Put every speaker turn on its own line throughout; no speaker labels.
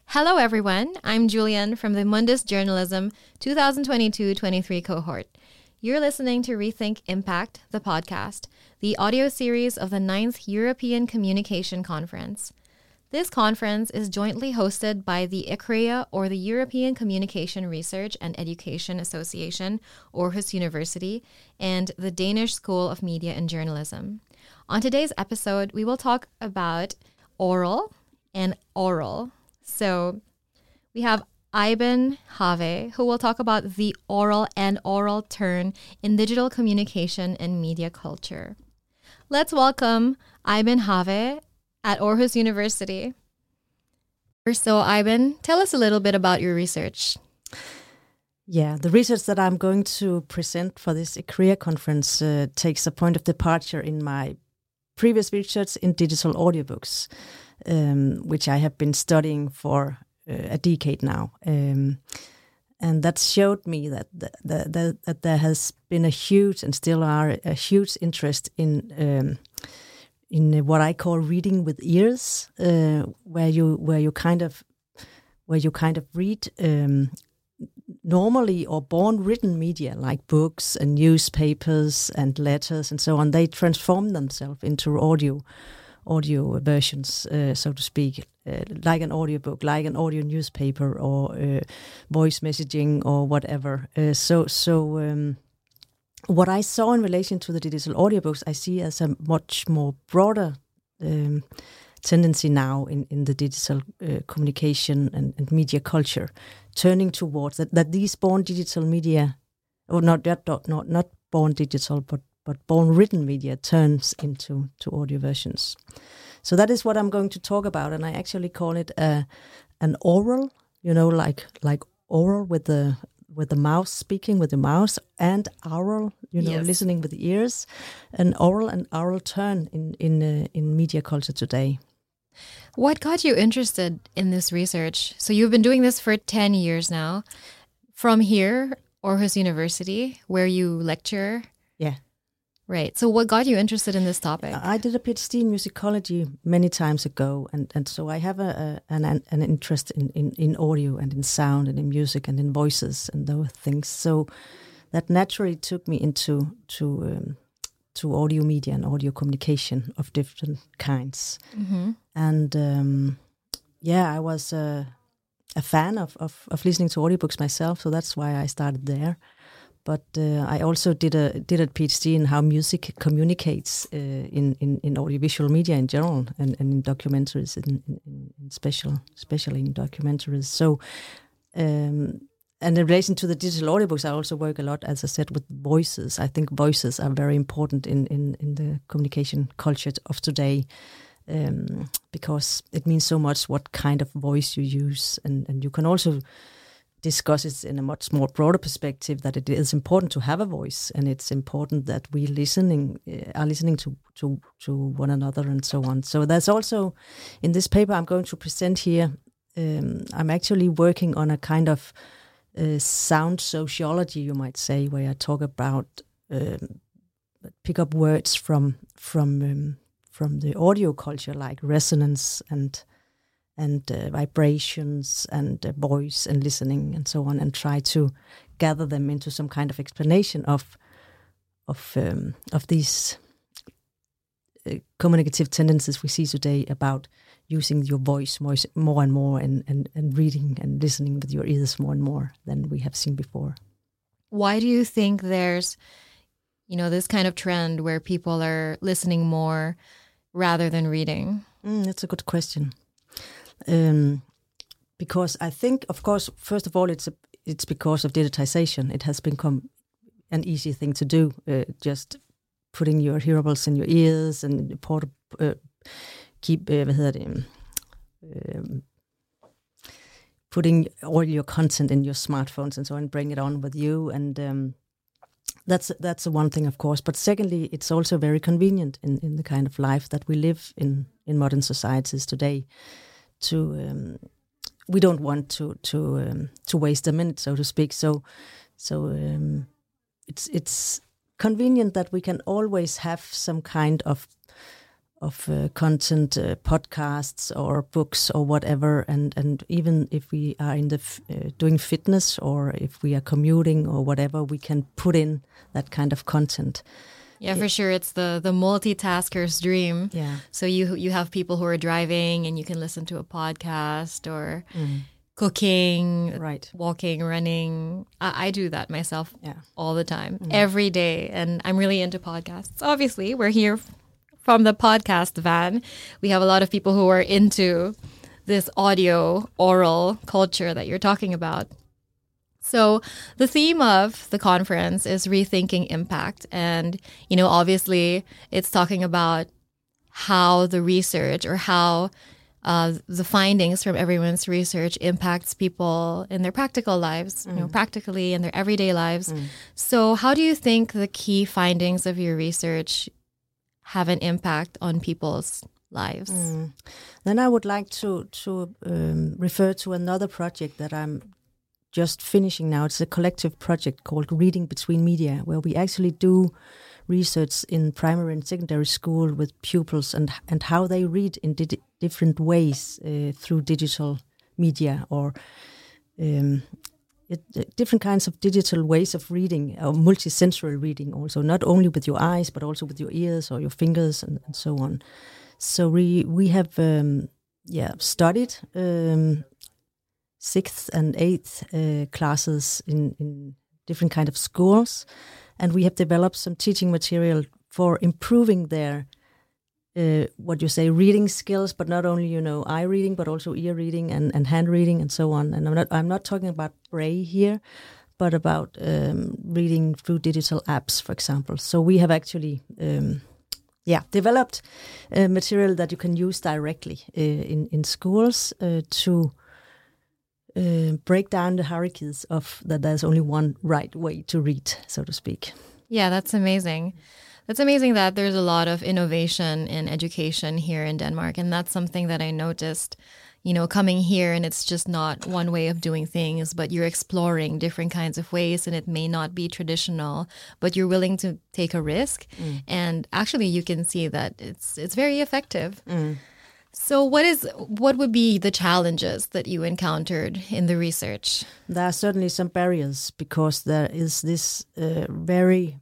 Hello, everyone. I'm Julian from the Mundus Journalism 2022-23 cohort. You're listening to Rethink Impact, the podcast, the audio series of the 9th European Communication Conference. This conference is jointly hosted by the ICREA, or the European Communication Research and Education Association, Aarhus University, and the Danish School of Media and Journalism. On today's episode, we will talk about oral and oral. So we have Iben Have, who will talk about the oral and oral turn in digital communication and media culture. Let's welcome Iben Have at Aarhus University. So Iben, tell us a little bit about your research.
Yeah, the research that I'm going to present for this ICREA conference takes a point of departure in my previous research in digital audiobooks, which I have been studying for a decade now. And that showed me that there has been a huge, and still are, a huge interest in what I call reading with ears, where you kind of read normally or born written media like books and newspapers and letters and so on. They transform themselves into audio versions, so to speak, like an audiobook, like an audio newspaper, or voice messaging, or whatever. What I saw in relation to the digital audiobooks, I see as a much more broader tendency now in the digital communication and media culture, turning towards that these born digital media, or not born digital, but born written media turns into audio versions. So that is what I'm going to talk about, and I actually call it an oral, like oral with the mouth, speaking with the mouth, and oral,
Yes.
listening with the ears, an oral and oral turn in media culture today.
What got you interested in this research? So you've been doing this for 10 years now. From here, Aarhus University, where you lecture.
Yeah.
Right. So what got you interested in this topic?
I did a PhD in musicology many times ago, and so I have an interest in audio and in sound and in music and in voices and those things. So that naturally took me into audio media and audio communication of different kinds.
Mm-hmm.
And I was a fan of listening to audiobooks myself, so that's why I started there. But I also did a PhD in how music communicates in audiovisual media in general, and in documentaries, especially in documentaries. So, and in relation to the digital audiobooks, I also work a lot, as I said, with voices. I think voices are very important in the communication culture of today, because it means so much what kind of voice you use, and you can also discuss it in a much more broader perspective, that it is important to have a voice, and it's important that we are listening to one another and so on. So there's also, in this paper I'm going to present here, I'm actually working on a kind of sound sociology, you might say, where I talk about pick up words from the audio culture, like resonance and vibrations and voice and listening and so on, and try to gather them into some kind of explanation of these communicative tendencies we see today about using your voice more and more, and reading and listening with your ears more and more than we have seen before.
Why do you think there's, this kind of trend where people are listening more rather than reading?
That's a good question. Because I think, of course, first of all, it's because of digitization. It has become an easy thing to do, just putting your hearables in your ears and putting all your content in your smartphones and so on, bring it on with you, and that's one thing, of course. But secondly, it's also very convenient in the kind of life that we live in modern societies today. We don't want to waste a minute, so to speak. So it's convenient that we can always have some kind of content, podcasts or books or whatever, and even if we are in the doing fitness or if we are commuting or whatever, we can put in that kind of content.
Yeah, for sure. It's the multitasker's dream.
Yeah.
So you have people who are driving and you can listen to a podcast or cooking,
right,
walking, running. I do that myself all the time,
Mm.
every day. And I'm really into podcasts. Obviously, we're here from the podcast van. We have a lot of people who are into this audio, oral culture that you're talking about. So the theme of the conference is rethinking impact. And, obviously it's talking about how the research or how the findings from everyone's research impacts people in their practical lives, practically in their everyday lives. So how do you think the key findings of your research have an impact on people's lives?
Then I would like to refer to another project that I'm just finishing now. It's a collective project called Reading Between Media, where we actually do research in primary and secondary school with pupils and how they read in different ways through digital media or different kinds of digital ways of reading, or multisensory reading also, not only with your eyes but also with your ears or your fingers and so on. So we have studied 6th and 8th classes in different kind of schools, and we have developed some teaching material for improving their reading skills, but not only eye reading but also ear reading and hand reading and so on. And I'm not talking about Braille here, but about reading through digital apps, for example. So we have actually developed material that you can use directly in schools to break down the hierarchies of that there's only one right way to read, so to speak.
Yeah, that's amazing. It's amazing that there's a lot of innovation in education here in Denmark. And that's something that I noticed, coming here, and it's just not one way of doing things, but you're exploring different kinds of ways, and it may not be traditional, but you're willing to take a risk. And actually you can see that it's very effective. So what would be the challenges that you encountered in the research?
There are certainly some barriers because there is this very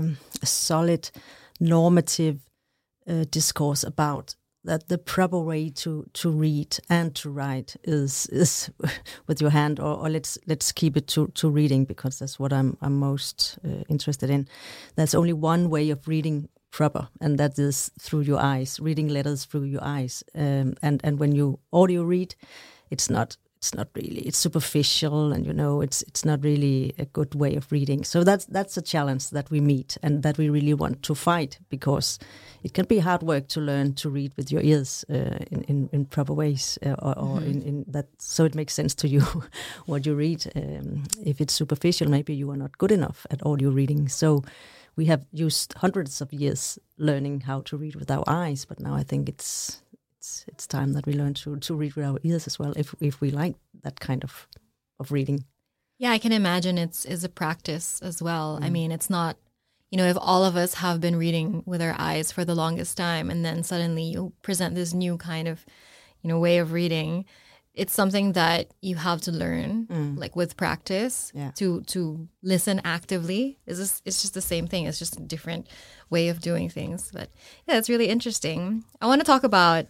solid normative discourse about that the proper way to read and to write is with your hand, or let's keep it to reading, because that's what I'm most interested in. There's only one way of reading proper, and that is through your eyes, reading letters through your eyes. And when you audio read, it's not really, it's superficial, and it's not really a good way of reading. So that's a challenge that we meet and that we really want to fight, because it can be hard work to learn to read with your ears in proper ways, or in that, so it makes sense to you what you read. If it's superficial, maybe you are not good enough at audio reading. So we have used hundreds of years learning how to read with our eyes, but now I think it's time that we learn to read with our ears as well, if we like that kind of reading.
Yeah, I can imagine it's a practice as well. I mean, it's not, if all of us have been reading with our eyes for the longest time, and then suddenly you present this new kind of, way of reading, it's something that you have to learn, like with practice, to listen actively. It's just the same thing. It's just a different way of doing things. But yeah, it's really interesting. I want to talk about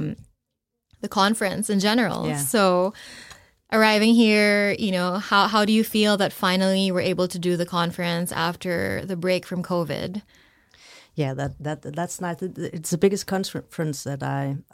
the conference in general.
Yeah.
So arriving here, how do you feel that finally you were able to do the conference after the break from COVID?
Yeah, that's nice. It's the biggest conference that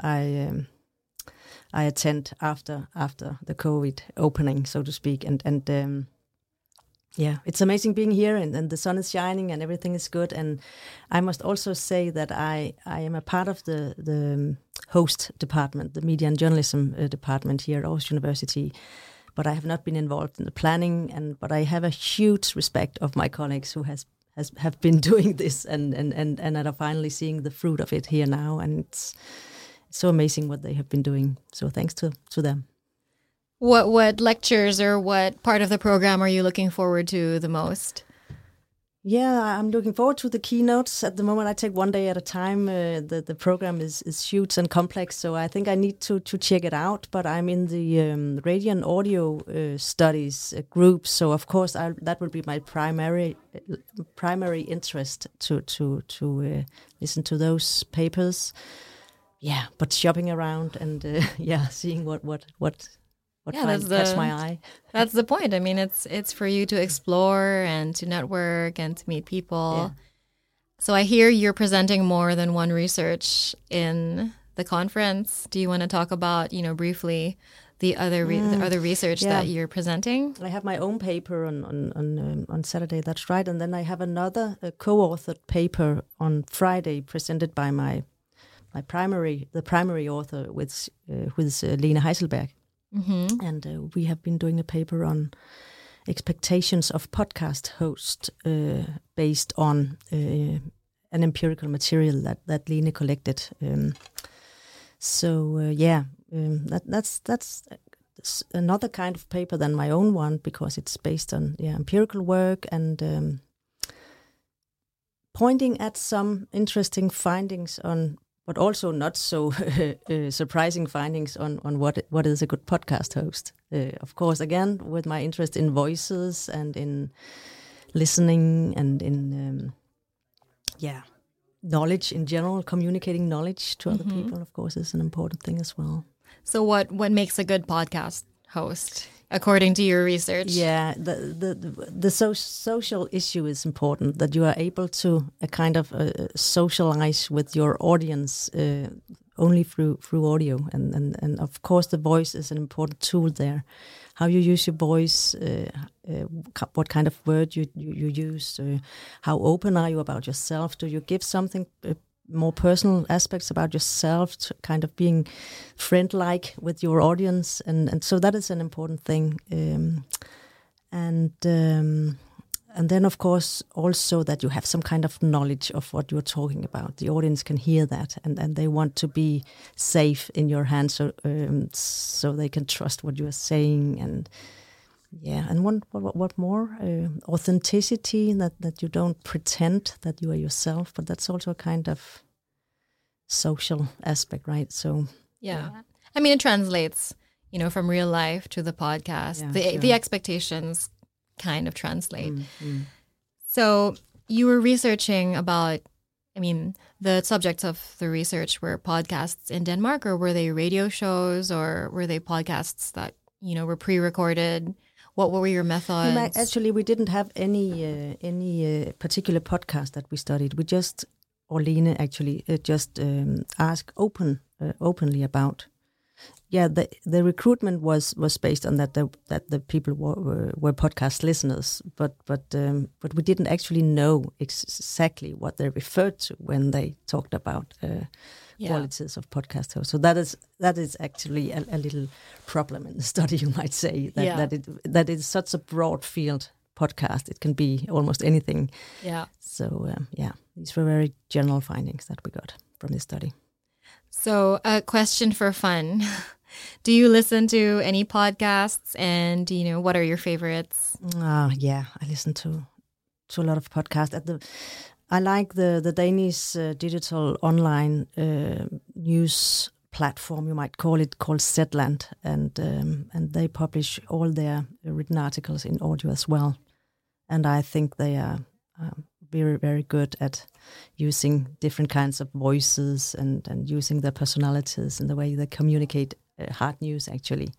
I attend after the COVID opening, so to speak, and it's amazing being here, and the sun is shining and everything is good. And I must also say that I am a part of the host department, the media and journalism department here at Aarhus University, but I have not been involved in the planning. But I have a huge respect of my colleagues who have been doing this and are finally seeing the fruit of it here now, and it's so amazing what they have been doing. So thanks to them.
What lectures or what part of the program are you looking forward to the most?
Yeah, I'm looking forward to the keynotes. At the moment, I take one day at a time. The program is huge and complex, so I think I need to check it out. But I'm in the radio and audio studies group, so of course that will be my primary interest to listen to those papers. Yeah, but shopping around and seeing what catch my eye.
That's the point. I mean, it's for you to explore and to network and to meet people. Yeah. So I hear you're presenting more than one research in the conference. Do you want to talk about, briefly the other research that you're presenting?
I have my own paper on Saturday. That's right, and then I have another co-authored paper on Friday presented by the primary author, who is Lene Heiselberg. Mm-hmm. And we have been doing a paper on expectations of podcast hosts based on an empirical material that Lene collected. That's another kind of paper than my own one, because it's based on empirical work and pointing at some interesting findings on, but also not so surprising findings on what is a good podcast host. Of course, again, with my interest in voices and in listening and in knowledge in general, communicating knowledge to other people, of course, is an important thing as well.
So what makes a good podcast host, according to your research?
Yeah, the social issue is important, that you are able to socialize with your audience only through audio. And of course, the voice is an important tool there. How you use your voice, what kind of word you use, how open are you about yourself? Do you give something more personal aspects about yourself, to kind of being friend-like with your audience, and so that is an important thing. And then, of course, also that you have some kind of knowledge of what you're talking about. The audience can hear that, and they want to be safe in your hands, so they can trust what you are saying. And what more? Authenticity, that you don't pretend that you are yourself, but that's also a kind of social aspect, right? So
I mean, it translates, from real life to the podcast. The expectations kind of translate. So you were researching about, the subjects of the research were podcasts in Denmark, or were they radio shows, or were they podcasts that, were pre-recorded? What were your methods?
Actually, we didn't have any particular podcast that we studied. We just, or Lene actually, asked openly about. Yeah, the recruitment was based on that the people were podcast listeners, but we didn't actually know exactly what they referred to when they talked about qualities of podcast hosts. So that is actually a little problem in the study, you might say, that it's such a broad field podcast. It can be almost anything.
Yeah.
So these were very general findings that we got from this study.
So a question for fun. Do you listen to any podcasts, and what are your favorites?
I listen to a lot of podcasts. I like the Danish digital online news platform, you might call it, called Zetland, and they publish all their written articles in audio as well. And I think they are very, very good at using different kinds of voices and using their personalities and the way they communicate hard news, actually.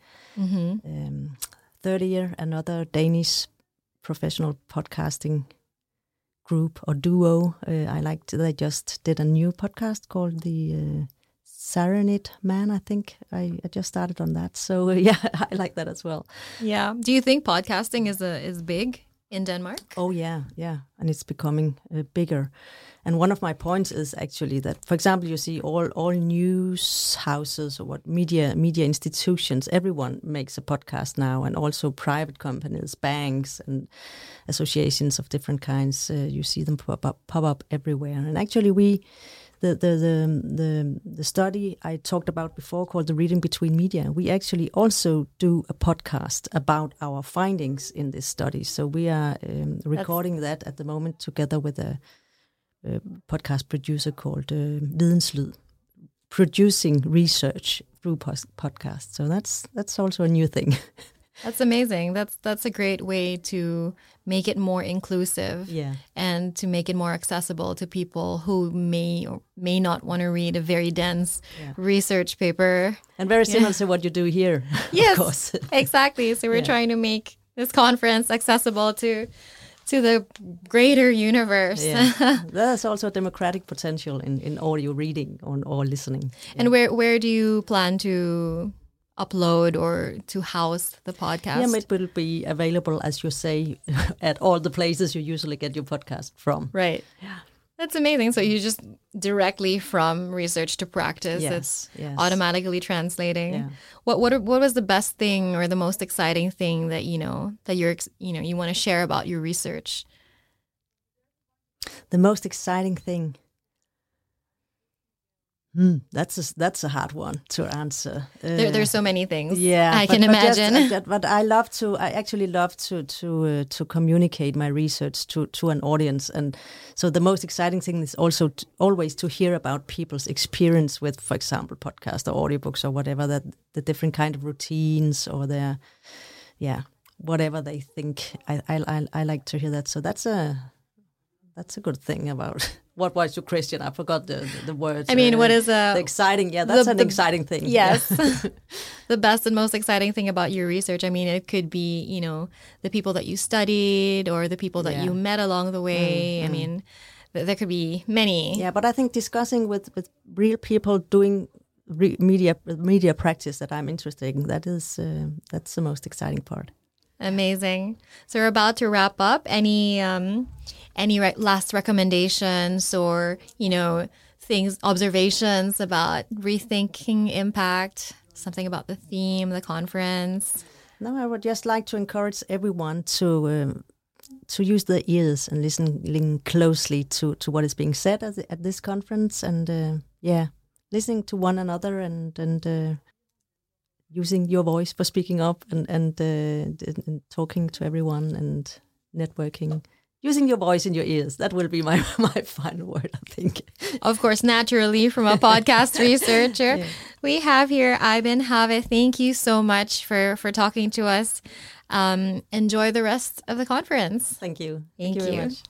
30year, another Danish professional podcasting group or duo. They just did a new podcast called the Serenade Man, I think. I just started on that. So I like that as well.
Yeah. Do you think podcasting is big in Denmark?
Oh, yeah. And it's becoming bigger. And one of my points is actually that, for example, you see all news houses or what media institutions, everyone makes a podcast now, and also private companies, banks and associations of different kinds. You see them pop up everywhere. And actually the study I talked about before, called the Reading Between Media, we actually also do a podcast about our findings in this study. So we are recording that at the moment together with a podcast producer called Videnslyd, producing research through podcasts. So that's also a new thing.
That's amazing. That's a great way to make it more inclusive, and to make it more accessible to people who may or may not want to read a very dense research paper.
And very similar to what you do here.
Yes,
of course.
Exactly. So we're trying to make this conference accessible to the greater universe.
Yeah. There's also a democratic potential in audio reading or listening.
And where do you plan to upload or to house the podcast?
Yeah, it will be available, as you say, at all the places you usually get your podcast from.
Right. Yeah. That's amazing. So you just directly from research to practice.
Yes,
it's automatically translating.
Yeah.
What was the best thing or the most exciting thing that you want to share about your research?
The most exciting thing. That's a hard one to answer.
There's so many things.
Yeah,
I can imagine.
But I actually love to communicate my research to an audience, and so the most exciting thing is also always to hear about people's experience with, for example, podcasts or audiobooks or whatever, that the different kind of routines or their, whatever they think. I like to hear that. So that's a good thing about. What was your question? I forgot the words.
I mean, what is
the exciting? Yeah, that's an exciting thing.
Yes, the best and most exciting thing about your research. I mean, it could be the people that you studied or the people that you met along the way. I mean, there could be many.
Yeah, but I think discussing with real people doing media practice that I'm interested in, that's the most exciting part.
Amazing. So we're about to wrap up. Any last recommendations or, observations about rethinking impact, something about the theme, the conference?
No, I would just like to encourage everyone to use their ears and listen closely to what is being said at this conference, and listening to one another and using your voice for speaking up and talking to everyone and networking. Using your voice in your ears. That will be my final word, I think.
Of course, naturally, from a podcast researcher. Yeah. We have here Eyvind Have. Thank you so much for talking to us. Enjoy the rest of the conference.
Thank you.
Thank you very much.